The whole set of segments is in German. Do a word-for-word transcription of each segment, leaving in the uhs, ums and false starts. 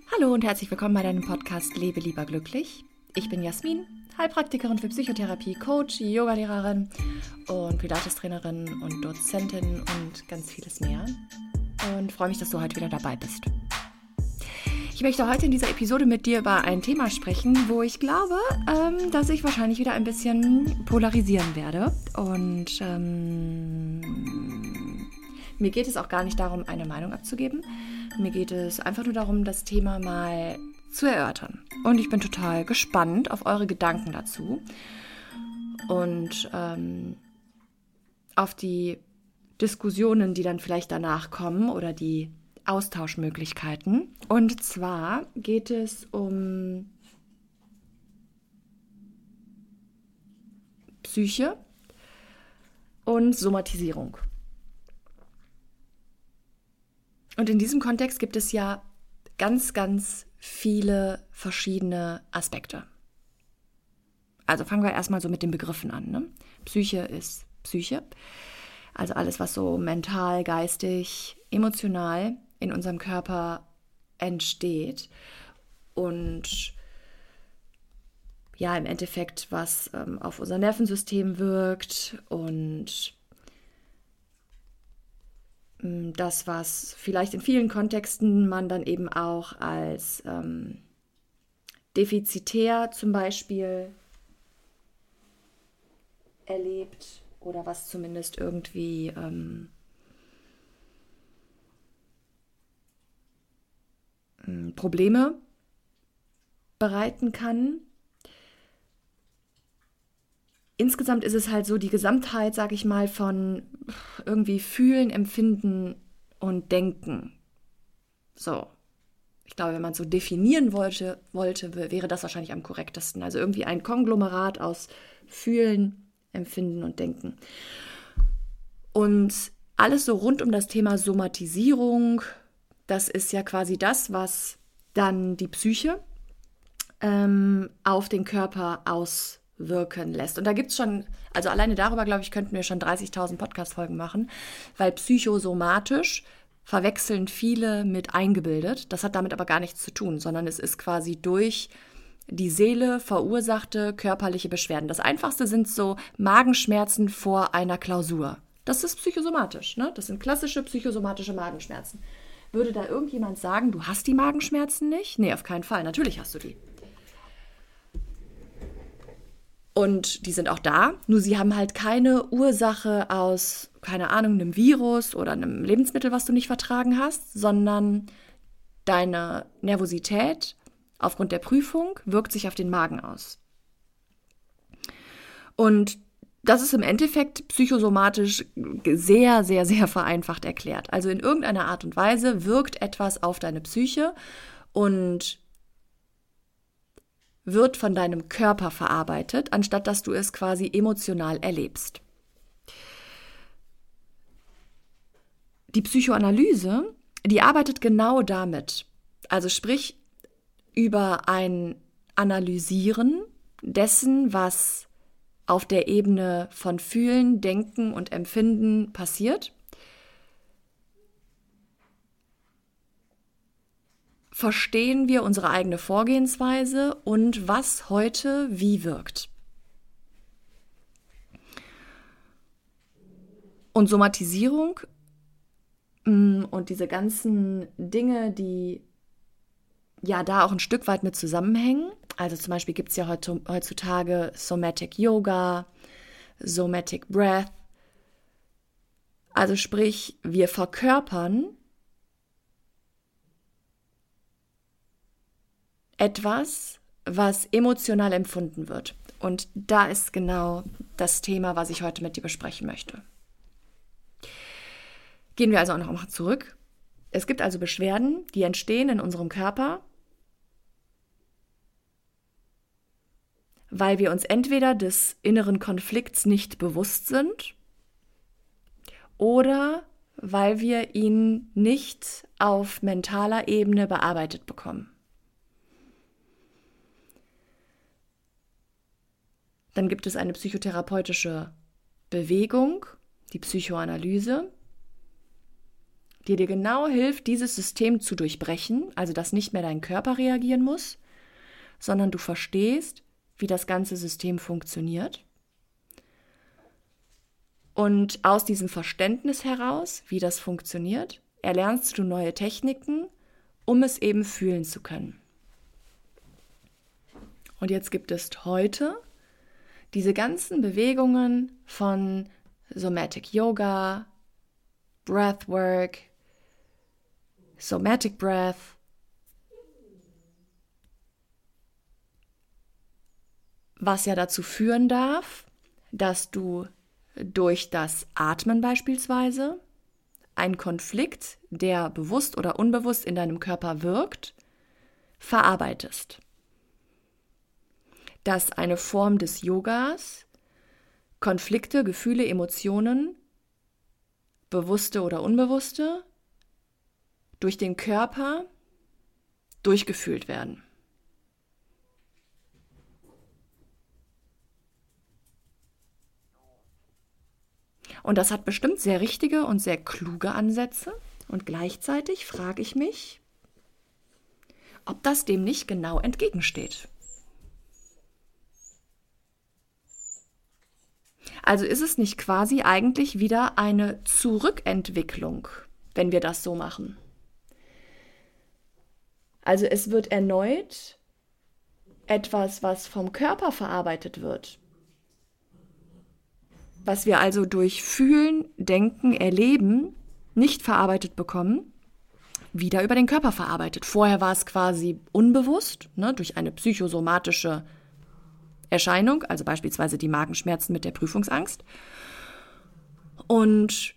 Hallo und herzlich willkommen bei deinem Podcast Lebe lieber glücklich. Ich bin Jasmin, Heilpraktikerin für Psychotherapie, Coach, Yogalehrerin und Pilates-Trainerin und Dozentin und ganz vieles mehr. Und freue mich, dass du heute wieder dabei bist. Ich möchte heute in dieser Episode mit dir über ein Thema sprechen, wo ich glaube, ähm, dass ich wahrscheinlich wieder ein bisschen polarisieren werde. Und ähm, mir geht es auch gar nicht darum, eine Meinung abzugeben. Mir geht es einfach nur darum, das Thema mal zu erörtern. Und ich bin total gespannt auf eure Gedanken dazu und ähm, auf die Diskussionen, die dann vielleicht danach kommen oder die Austauschmöglichkeiten. Und zwar geht es um Psyche und Somatisierung. Und in diesem Kontext gibt es ja ganz, ganz viele verschiedene Aspekte. Also fangen wir erstmal so mit den Begriffen an. Ne? Psyche ist Psyche, also alles, was so mental, geistig, emotional in unserem Körper entsteht und ja, im Endeffekt, was ähm, auf unser Nervensystem wirkt und das, was vielleicht in vielen Kontexten man dann eben auch als ähm, defizitär zum Beispiel erlebt oder was zumindest irgendwie ähm, Probleme bereiten kann. Insgesamt ist es halt so die Gesamtheit, sag ich mal, von irgendwie Fühlen, Empfinden und Denken. So, ich glaube, wenn man es so definieren wollte, wollte, wäre das wahrscheinlich am korrektesten. Also irgendwie ein Konglomerat aus Fühlen, Empfinden und Denken. Und alles so rund um das Thema Somatisierung, das ist ja quasi das, was dann die Psyche ähm, auf den Körper auswirkt. wirken lässt. Und da gibt es schon, also alleine darüber, glaube ich, könnten wir schon dreißigtausend Podcast-Folgen machen, weil psychosomatisch verwechseln viele mit eingebildet. Das hat damit aber gar nichts zu tun, sondern es ist quasi durch die Seele verursachte körperliche Beschwerden. Das Einfachste sind so Magenschmerzen vor einer Klausur. Das ist psychosomatisch, ne? Das sind klassische psychosomatische Magenschmerzen. Würde da irgendjemand sagen, du hast die Magenschmerzen nicht? Nee, auf keinen Fall. Natürlich hast du die. Und die sind auch da, nur sie haben halt keine Ursache aus, keine Ahnung, einem Virus oder einem Lebensmittel, was du nicht vertragen hast, sondern deine Nervosität aufgrund der Prüfung wirkt sich auf den Magen aus. Und das ist im Endeffekt psychosomatisch sehr, sehr, sehr vereinfacht erklärt. Also in irgendeiner Art und Weise wirkt etwas auf deine Psyche und wird von deinem Körper verarbeitet, anstatt dass du es quasi emotional erlebst. Die Psychoanalyse, die arbeitet genau damit. Also sprich über ein Analysieren dessen, was auf der Ebene von Fühlen, Denken und Empfinden passiert. Verstehen wir unsere eigene Vorgehensweise und was heute wie wirkt. Und Somatisierung und diese ganzen Dinge, die ja da auch ein Stück weit mit zusammenhängen. Also zum Beispiel gibt es ja heutzutage Somatic Yoga, Somatic Breath. Also sprich, wir verkörpern etwas, was emotional empfunden wird. Und da ist genau das Thema, was ich heute mit dir besprechen möchte. Gehen wir also auch noch mal zurück. Es gibt also Beschwerden, die entstehen in unserem Körper, weil wir uns entweder des inneren Konflikts nicht bewusst sind oder weil wir ihn nicht auf mentaler Ebene bearbeitet bekommen. Dann gibt es eine psychotherapeutische Bewegung, die Psychoanalyse, die dir genau hilft, dieses System zu durchbrechen, also dass nicht mehr dein Körper reagieren muss, sondern du verstehst, wie das ganze System funktioniert. Und aus diesem Verständnis heraus, wie das funktioniert, erlernst du neue Techniken, um es eben fühlen zu können. Und jetzt gibt es heute diese ganzen Bewegungen von Somatic Yoga, Breathwork, Somatic Breath, was ja dazu führen darf, dass du durch das Atmen beispielsweise einen Konflikt, der bewusst oder unbewusst in deinem Körper wirkt, verarbeitest. Dass eine Form des Yogas Konflikte, Gefühle, Emotionen, bewusste oder unbewusste, durch den Körper durchgefühlt werden. Und das hat bestimmt sehr richtige und sehr kluge Ansätze. Und gleichzeitig frage ich mich, ob das dem nicht genau entgegensteht. Also ist es nicht quasi eigentlich wieder eine Zurückentwicklung, wenn wir das so machen? Also es wird erneut etwas, was vom Körper verarbeitet wird, was wir also durch Fühlen, Denken, Erleben nicht verarbeitet bekommen, wieder über den Körper verarbeitet. Vorher war es quasi unbewusst, ne, durch eine psychosomatische Erscheinung, also beispielsweise die Magenschmerzen mit der Prüfungsangst. Und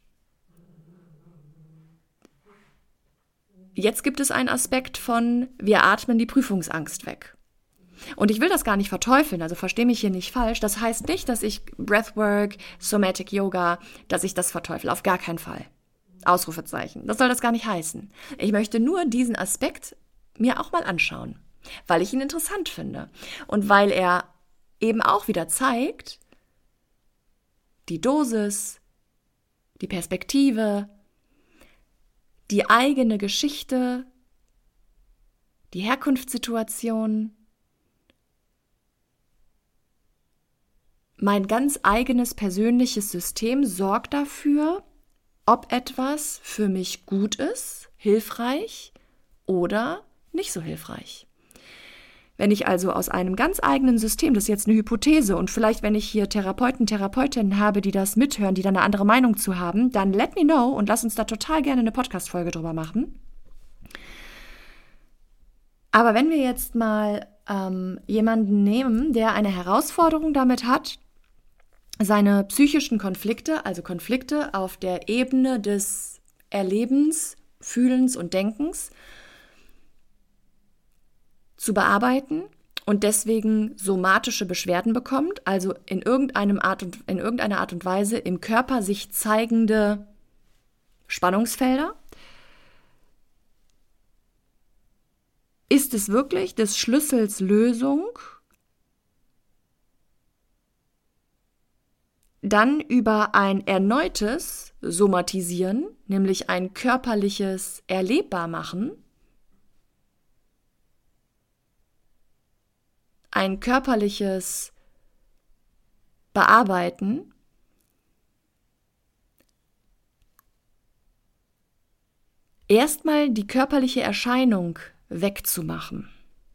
jetzt gibt es einen Aspekt von, wir atmen die Prüfungsangst weg. Und ich will das gar nicht verteufeln, also verstehe mich hier nicht falsch. Das heißt nicht, dass ich Breathwork, Somatic Yoga, dass ich das verteufel. Auf gar keinen Fall. Ausrufezeichen. Das soll das gar nicht heißen. Ich möchte nur diesen Aspekt mir auch mal anschauen, weil ich ihn interessant finde. Und weil er eben auch wieder zeigt, die Dosis, die Perspektive, die eigene Geschichte, die Herkunftssituation, mein ganz eigenes persönliches System sorgt dafür, ob etwas für mich gut ist, hilfreich oder nicht so hilfreich. Wenn ich also aus einem ganz eigenen System, das ist jetzt eine Hypothese und vielleicht, wenn ich hier Therapeuten, Therapeutinnen habe, die das mithören, die da eine andere Meinung zu haben, dann let me know und lass uns da total gerne eine Podcast-Folge drüber machen. Aber wenn wir jetzt mal ähm, jemanden nehmen, der eine Herausforderung damit hat, seine psychischen Konflikte, also Konflikte auf der Ebene des Erlebens, Fühlens und Denkens zu bearbeiten und deswegen somatische Beschwerden bekommt, also in irgendeinem Art und, in irgendeiner Art und Weise im Körper sich zeigende Spannungsfelder, ist es wirklich des Schlüssels Lösung, dann über ein erneutes Somatisieren, nämlich ein körperliches Erlebbarmachen, ein körperliches Bearbeiten, erstmal die körperliche Erscheinung wegzumachen.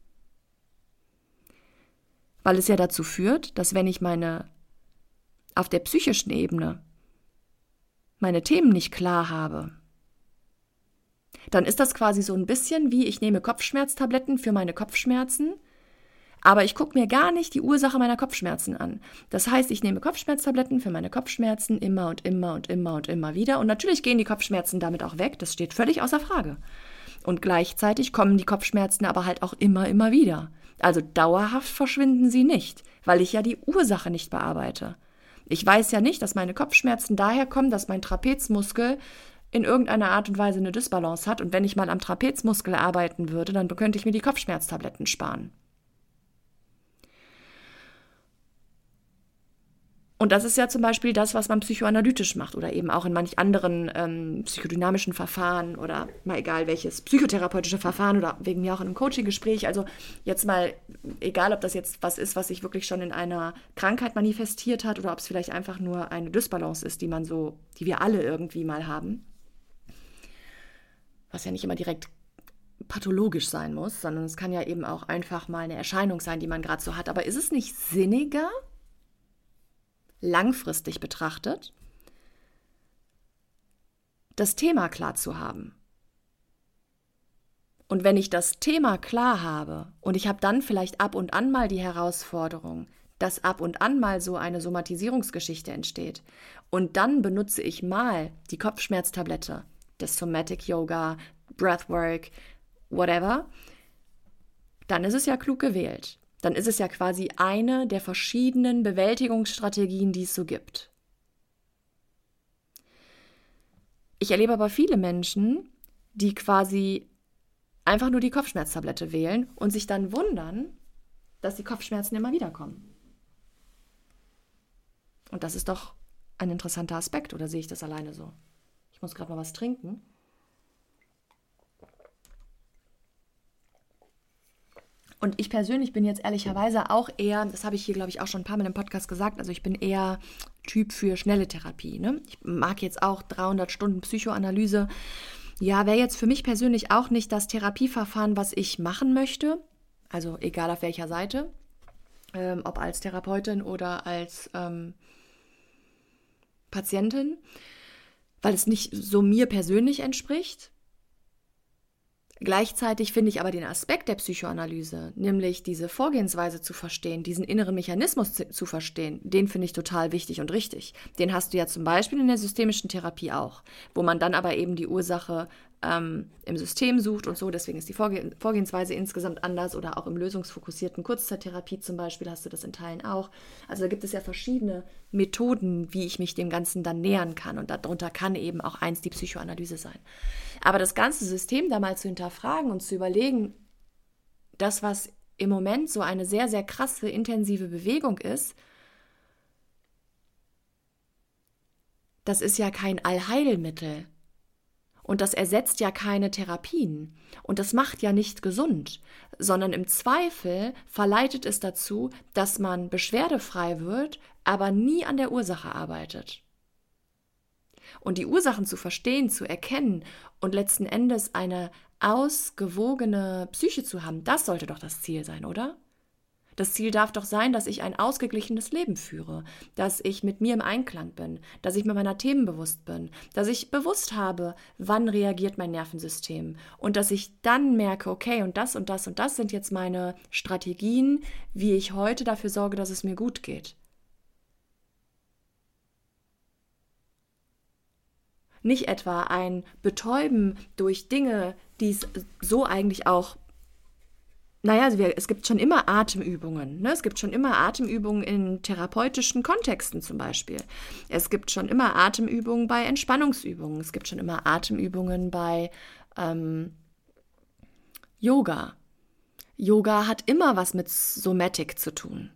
Weil es ja dazu führt, dass wenn ich meine auf der psychischen Ebene meine Themen nicht klar habe, dann ist das quasi so ein bisschen wie, ich nehme Kopfschmerztabletten für meine Kopfschmerzen, aber ich gucke mir gar nicht die Ursache meiner Kopfschmerzen an. Das heißt, ich nehme Kopfschmerztabletten für meine Kopfschmerzen immer und immer und immer und immer wieder. Und natürlich gehen die Kopfschmerzen damit auch weg, das steht völlig außer Frage. Und gleichzeitig kommen die Kopfschmerzen aber halt auch immer, immer wieder. Also dauerhaft verschwinden sie nicht, weil ich ja die Ursache nicht bearbeite. Ich weiß ja nicht, dass meine Kopfschmerzen daher kommen, dass mein Trapezmuskel in irgendeiner Art und Weise eine Dysbalance hat. Und wenn ich mal am Trapezmuskel arbeiten würde, dann könnte ich mir die Kopfschmerztabletten sparen. Und das ist ja zum Beispiel das, was man psychoanalytisch macht oder eben auch in manch anderen ähm, psychodynamischen Verfahren oder mal egal welches, psychotherapeutische Verfahren oder wegen mir auch in einem Coaching-Gespräch. Also jetzt mal, egal ob das jetzt was ist, was sich wirklich schon in einer Krankheit manifestiert hat oder ob es vielleicht einfach nur eine Dysbalance ist, die man so, die wir alle irgendwie mal haben. Was ja nicht immer direkt pathologisch sein muss, sondern es kann ja eben auch einfach mal eine Erscheinung sein, die man gerade so hat. Aber ist es nicht sinniger, langfristig betrachtet, das Thema klar zu haben? Und wenn ich das Thema klar habe und ich habe dann vielleicht ab und an mal die Herausforderung, dass ab und an mal so eine Somatisierungsgeschichte entsteht und dann benutze ich mal die Kopfschmerztablette, das Somatic Yoga, Breathwork, whatever, dann ist es ja klug gewählt. Dann ist es ja quasi eine der verschiedenen Bewältigungsstrategien, die es so gibt. Ich erlebe aber viele Menschen, die quasi einfach nur die Kopfschmerztablette wählen und sich dann wundern, dass die Kopfschmerzen immer wieder kommen. Und das ist doch ein interessanter Aspekt, oder sehe ich das alleine so? Ich muss gerade mal was trinken. Und ich persönlich bin jetzt ehrlicherweise auch eher, das habe ich hier, glaube ich, auch schon ein paar Mal im Podcast gesagt, also ich bin eher Typ für schnelle Therapie. Ne? Ich mag jetzt auch dreihundert Stunden Psychoanalyse. Ja, wäre jetzt für mich persönlich auch nicht das Therapieverfahren, was ich machen möchte. Also egal auf welcher Seite. Ähm, ob als Therapeutin oder als ähm, Patientin. Weil es nicht so mir persönlich entspricht. Gleichzeitig finde ich aber den Aspekt der Psychoanalyse, nämlich diese Vorgehensweise zu verstehen, diesen inneren Mechanismus zu, zu verstehen, den finde ich total wichtig und richtig. Den hast du ja zum Beispiel in der systemischen Therapie auch, wo man dann aber eben die Ursache ähm, im System sucht und so. Deswegen ist die Vorge- Vorgehensweise insgesamt anders oder auch im lösungsfokussierten Kurzzeittherapie zum Beispiel hast du das in Teilen auch. Also da gibt es ja verschiedene Methoden, wie ich mich dem Ganzen dann nähern kann und darunter kann eben auch eins die Psychoanalyse sein. Aber das ganze System da mal zu hinterfragen und zu überlegen, das, was im Moment so eine sehr, sehr krasse, intensive Bewegung ist, das ist ja kein Allheilmittel. Und das ersetzt ja keine Therapien. Und das macht ja nicht gesund, sondern im Zweifel verleitet es dazu, dass man beschwerdefrei wird, aber nie an der Ursache arbeitet. Und die Ursachen zu verstehen, zu erkennen und letzten Endes eine ausgewogene Psyche zu haben, das sollte doch das Ziel sein, oder? Das Ziel darf doch sein, dass ich ein ausgeglichenes Leben führe, dass ich mit mir im Einklang bin, dass ich mir meiner Themen bewusst bin, dass ich bewusst habe, wann reagiert mein Nervensystem und dass ich dann merke, okay, und das und das und das sind jetzt meine Strategien, wie ich heute dafür sorge, dass es mir gut geht. Nicht etwa ein Betäuben durch Dinge, die es so eigentlich auch Naja, also wir, es gibt schon immer Atemübungen. Ne? Es gibt schon immer Atemübungen in therapeutischen Kontexten zum Beispiel. Es gibt schon immer Atemübungen bei Entspannungsübungen. Es gibt schon immer Atemübungen bei ähm, Yoga. Yoga hat immer was mit Somatic zu tun.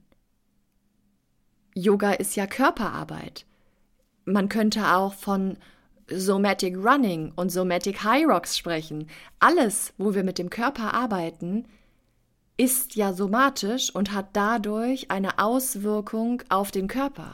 Yoga ist ja Körperarbeit. Man könnte auch von Somatic Running und Somatic High Rocks sprechen. Alles, wo wir mit dem Körper arbeiten, ist ja somatisch und hat dadurch eine Auswirkung auf den Körper.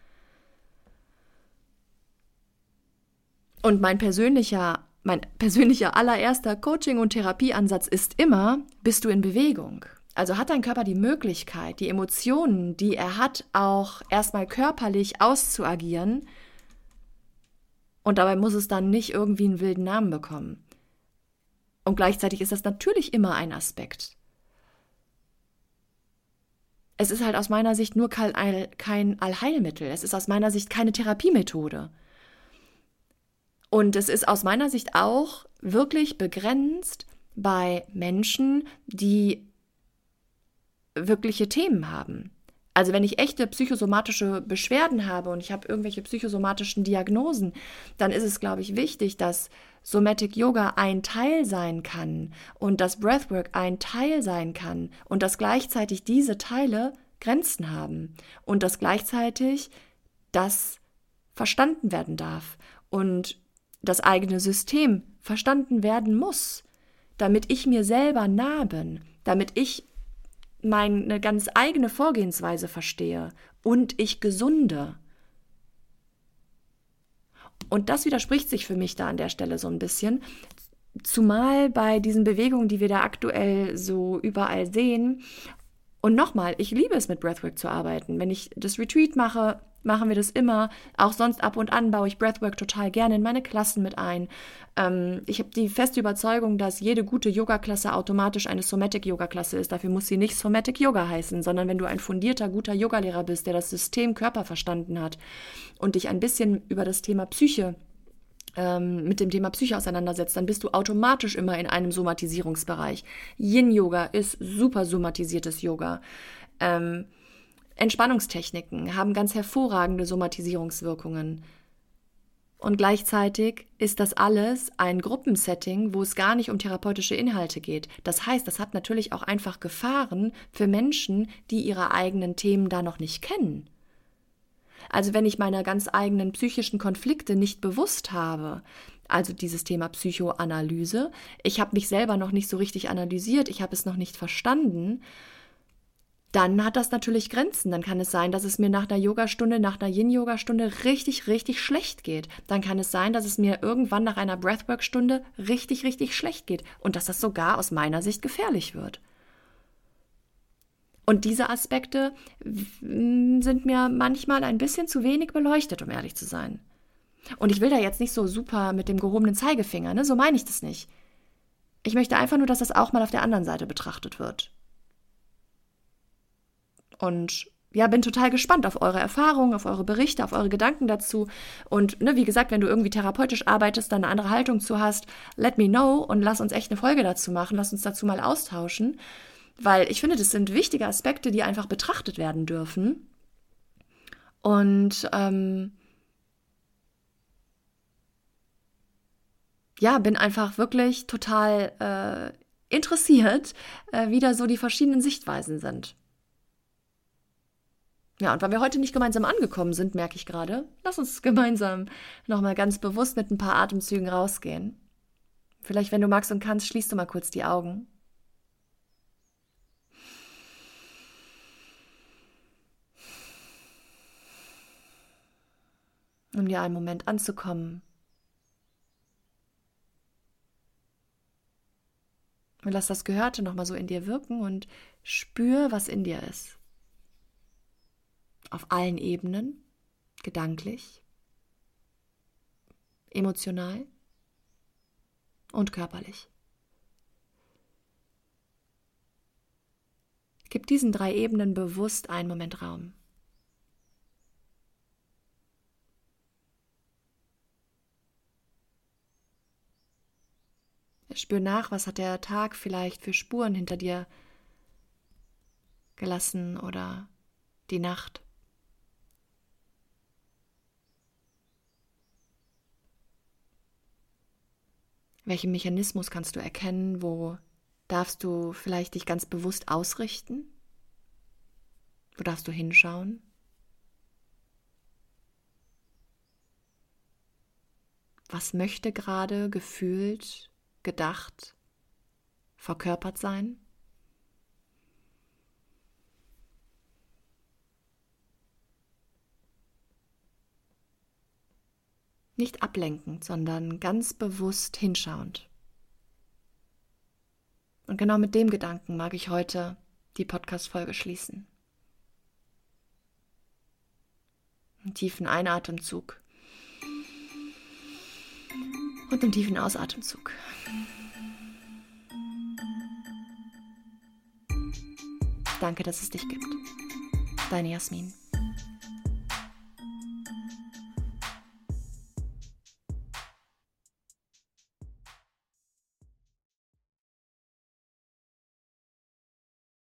Und mein persönlicher, mein persönlicher allererster Coaching- und Therapieansatz ist immer, bist du in Bewegung? Also hat dein Körper die Möglichkeit, die Emotionen, die er hat, auch erstmal körperlich auszuagieren, und dabei muss es dann nicht irgendwie einen wilden Namen bekommen. Und gleichzeitig ist das natürlich immer ein Aspekt. Es ist halt aus meiner Sicht nur kein Allheilmittel. Es ist aus meiner Sicht keine Therapiemethode. Und es ist aus meiner Sicht auch wirklich begrenzt bei Menschen, die wirkliche Themen haben. Also wenn ich echte psychosomatische Beschwerden habe und ich habe irgendwelche psychosomatischen Diagnosen, dann ist es, glaube ich, wichtig, dass Somatic Yoga ein Teil sein kann und dass Breathwork ein Teil sein kann und dass gleichzeitig diese Teile Grenzen haben und dass gleichzeitig das verstanden werden darf und das eigene System verstanden werden muss, damit ich mir selber nah bin, damit ich meine ganz eigene Vorgehensweise verstehe und ich gesunde. Und das widerspricht sich für mich da an der Stelle so ein bisschen, zumal bei diesen Bewegungen, die wir da aktuell so überall sehen. Und nochmal, ich liebe es, mit Breathwork zu arbeiten. Wenn ich das Retreat mache, machen wir das immer. Auch sonst ab und an baue ich Breathwork total gerne in meine Klassen mit ein. Ähm, ich habe die feste Überzeugung, dass jede gute Yoga-Klasse automatisch eine Somatic-Yoga-Klasse ist. Dafür muss sie nicht Somatic Yoga heißen, sondern wenn du ein fundierter, guter Yogalehrer bist, der das System Körper verstanden hat und dich ein bisschen über das Thema Psyche mit dem Thema Psyche auseinandersetzt, dann bist du automatisch immer in einem Somatisierungsbereich. Yin-Yoga ist super somatisiertes Yoga. Ähm, Entspannungstechniken haben ganz hervorragende Somatisierungswirkungen. Und gleichzeitig ist das alles ein Gruppensetting, wo es gar nicht um therapeutische Inhalte geht. Das heißt, das hat natürlich auch einfach Gefahren für Menschen, die ihre eigenen Themen da noch nicht kennen. Also wenn ich meine ganz eigenen psychischen Konflikte nicht bewusst habe, also dieses Thema Psychoanalyse, ich habe mich selber noch nicht so richtig analysiert, ich habe es noch nicht verstanden, dann hat das natürlich Grenzen. Dann kann es sein, dass es mir nach einer Yogastunde, nach einer Yin-Yoga-Stunde richtig, richtig schlecht geht. Dann kann es sein, dass es mir irgendwann nach einer Breathwork-Stunde richtig, richtig schlecht geht und dass das sogar aus meiner Sicht gefährlich wird. Und diese Aspekte sind mir manchmal ein bisschen zu wenig beleuchtet, um ehrlich zu sein. Und ich will da jetzt nicht so super mit dem gehobenen Zeigefinger, ne? So meine ich das nicht. Ich möchte einfach nur, dass das auch mal auf der anderen Seite betrachtet wird. Und ja, bin total gespannt auf eure Erfahrungen, auf eure Berichte, auf eure Gedanken dazu. Und ne, wie gesagt, wenn du irgendwie therapeutisch arbeitest, dann eine andere Haltung zu hast, let me know und lass uns echt eine Folge dazu machen, lass uns dazu mal austauschen. Weil ich finde, das sind wichtige Aspekte, die einfach betrachtet werden dürfen. Und ähm, ja, bin einfach wirklich total äh, interessiert, äh, wie da so die verschiedenen Sichtweisen sind. Ja, und weil wir heute nicht gemeinsam angekommen sind, merke ich gerade, lass uns gemeinsam nochmal ganz bewusst mit ein paar Atemzügen rausgehen. Vielleicht, wenn du magst und kannst, schließt du mal kurz die Augen. Um dir einen Moment anzukommen. Und lass das Gehörte nochmal so in dir wirken und spür, was in dir ist. Auf allen Ebenen, gedanklich, emotional und körperlich. Gib diesen drei Ebenen bewusst einen Moment Raum. Spür nach, was hat der Tag vielleicht für Spuren hinter dir gelassen oder die Nacht. Welchen Mechanismus kannst du erkennen? Wo darfst du vielleicht dich ganz bewusst ausrichten? Wo darfst du hinschauen? Was möchte gerade gefühlt, gedacht, verkörpert sein? Nicht ablenkend, sondern ganz bewusst hinschauend. Und genau mit dem Gedanken mag ich heute die Podcast-Folge schließen. Einen tiefen Einatemzug und einen tiefen Ausatemzug. Danke, dass es dich gibt. Deine Jasmin.